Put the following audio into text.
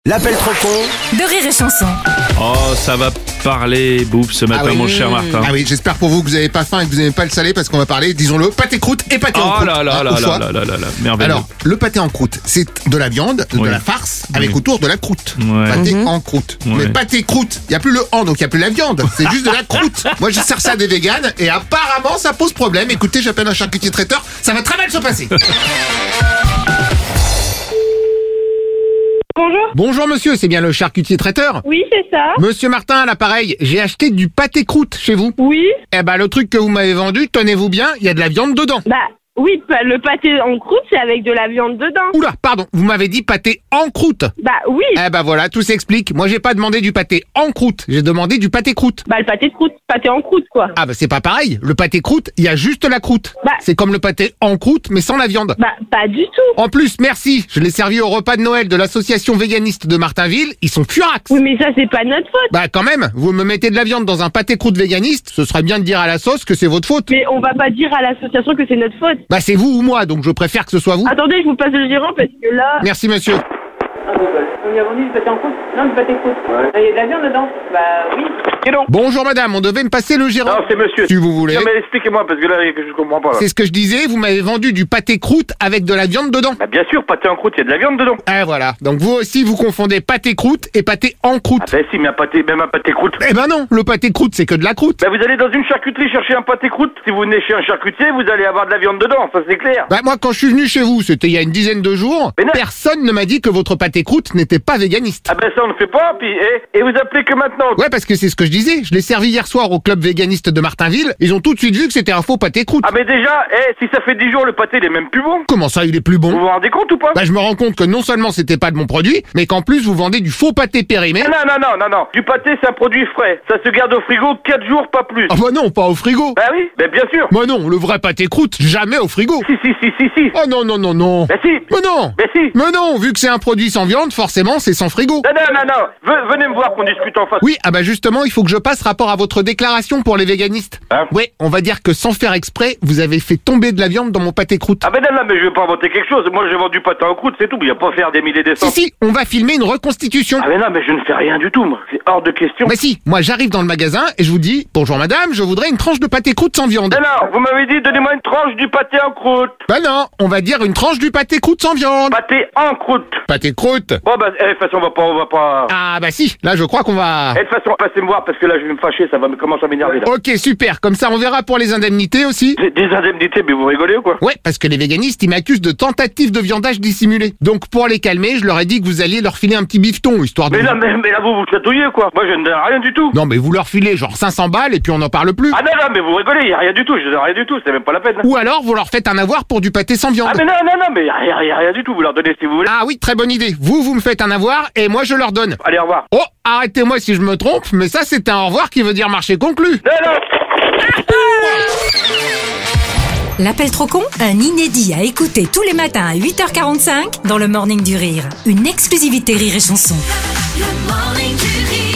L'appel trop con de Rire et Chanson. Oh, ça va parler bouffe ce matin, mon cher Martin. Ah oui, j'espère pour vous que vous n'avez pas faim et que vous n'aimez pas le salé parce qu'on va parler, disons-le, pâté croûte et pâté en Oh croûte. là là là là là là là, merveilleux. Alors, le pâté en croûte, c'est de la viande, de Oui. la farce, avec Oui. autour de la croûte. Ouais. Pâté en croûte. Ouais. Mais pâté croûte, il n'y a plus le en, donc il n'y a plus la viande. C'est juste de la croûte. Moi, je sers ça à des véganes et apparemment, ça pose problème. Écoutez, j'appelle un charcutier traiteur, ça va très mal se passer. Bonjour. Bonjour monsieur, c'est bien le charcutier traiteur? Oui, c'est ça. Monsieur Martin à l'appareil, j'ai acheté du pâté croûte chez vous. Oui. Eh ben, le truc que vous m'avez vendu, tenez-vous bien, il y a de la viande dedans. Bah, oui, le pâté en croûte, c'est avec de la viande dedans. Oula, pardon, vous m'avez dit pâté en croûte. Bah, oui. Eh ben voilà, tout s'explique. Moi, j'ai pas demandé du pâté en croûte, j'ai demandé du pâté croûte. Bah, le pâté de croûte, pâté en croûte, quoi. Ah bah c'est pas pareil, le pâté croûte, il y a juste la croûte. Bah. C'est comme le pâté en croûte, mais sans la viande. Bah, pas du tout. En plus, merci, je l'ai servi au repas de Noël de l'association véganiste de Martinville, ils sont furax. Oui, mais ça, c'est pas notre faute. Bah quand même, vous me mettez de la viande dans un pâté croûte véganiste, ce serait bien de dire à la sauce que c'est votre faute. Mais on va pas dire à l'association que c'est notre faute. Bah c'est vous ou moi, donc je préfère que ce soit vous. Attendez, je vous passe le gérant parce que là... Merci monsieur. On lui a vendu du pâté en croûte? Non, du pâté croûte. Il y a de la viande dedans? Bah oui. Et donc? Bonjour madame, on devait me passer le gérant. Non, c'est monsieur. Si vous voulez. Non, mais expliquez-moi, parce que là, je comprends pas. Là. C'est ce que je disais, vous m'avez vendu du pâté croûte avec de la viande dedans. Bah bien sûr, pâté en croûte, il y a de la viande dedans. Eh voilà, donc vous aussi vous confondez pâté croûte et pâté en croûte. Ah ben si, mais même un pâté croûte. Eh ben non, le pâté croûte c'est que de la croûte. Bah vous allez dans une charcuterie chercher un pâté croûte. Si vous venez chez un charcutier, vous allez avoir de la viande dedans, ça c'est clair. Bah moi quand je suis venu chez vous, c'était il y a une dizaine de jours, Mais non. personne ne m'a dit que votre pâté croûte n'était pas véganiste. Ah ben ça on ne fait pas, puis et vous appelez que maintenant. Ouais parce que c'est ce que je disais, je l'ai servi hier soir au club véganiste de Martinville, ils ont tout de suite vu que c'était un faux pâté croûte. Ah mais déjà, si ça fait 10 jours, le pâté il est même plus bon. Comment ça il est plus Vous bon? vous rendez compte ou pas? Bah je me rends compte que non seulement c'était pas de mon produit, mais qu'en plus vous vendez du faux pâté périmé. Non. Du pâté c'est un produit frais. Ça se garde au frigo 4 jours, pas plus. Ah bah non, pas au frigo. Bah oui, bah bien sûr. Bah non, le vrai pâté croûte, jamais au frigo. Si. Oh non. Bah si. Mais non. Bah si. Mais non, vu que c'est un produit sans viande, forcément c'est sans frigo. Non. Venez me voir qu'on discute en face. Oui, ah bah justement, il faut que je passe rapport à votre déclaration pour les véganistes. Hein? Oui, on va dire que sans faire exprès, vous avez fait tomber de la viande dans mon pâté croûte. Ah ben non, mais je vais pas inventer quelque chose. Moi, j'ai vendu pâté en croûte, c'est tout. Il y a pas à faire des milliers des cents. Si, on va filmer une reconstitution. Ah mais non, mais je ne fais rien du tout, moi. C'est hors de question. Bah si, moi j'arrive dans le magasin et je vous dis, bonjour madame, je voudrais une tranche de pâté croûte sans viande. Non, vous m'avez dit, donnez-moi une tranche du pâté en croûte. Bah non, on va dire une tranche du pâté croûte sans viande. Pâté en croûte. Pâté croûte. Bon, bah, de toute façon, on va pas... Ah bah si, là je crois qu'on va... De toute façon, passez me voir, parce que là, je vais me fâcher, ça va me commencer à m'énerver, là. Ok, super, comme ça on verra pour les indemnités aussi. Des indemnités, mais vous rigolez ou quoi? Ouais, parce que les véganistes, ils m'accusent de tentative de viandage dissimulé. Donc pour les calmer, je leur ai dit que vous alliez leur filer un petit bifton, histoire de... Mais là, vous chatouillez, quoi. Moi, je ne donne rien du tout. Non mais vous leur filez genre 500 balles et puis on n'en parle plus. Ah non, mais vous rigolez, y a rien du tout, je donne rien du tout, c'est même pas la peine. Ou alors vous leur faites un avoir pour du pâté sans viande. Ah mais non, mais y a rien du tout, vous leur donnez si vous voulez. Ah oui, très bonne idée. Vous me faites un avoir et moi je leur donne. Allez, au revoir. Oh, arrêtez-moi si je me trompe, mais ça c'est un au revoir qui veut dire marché conclu. Non. L'appel trop con, un inédit à écouter tous les matins à 8h45 dans le Morning du Rire. Une exclusivité Rire et Chanson. Le Morning du Rire.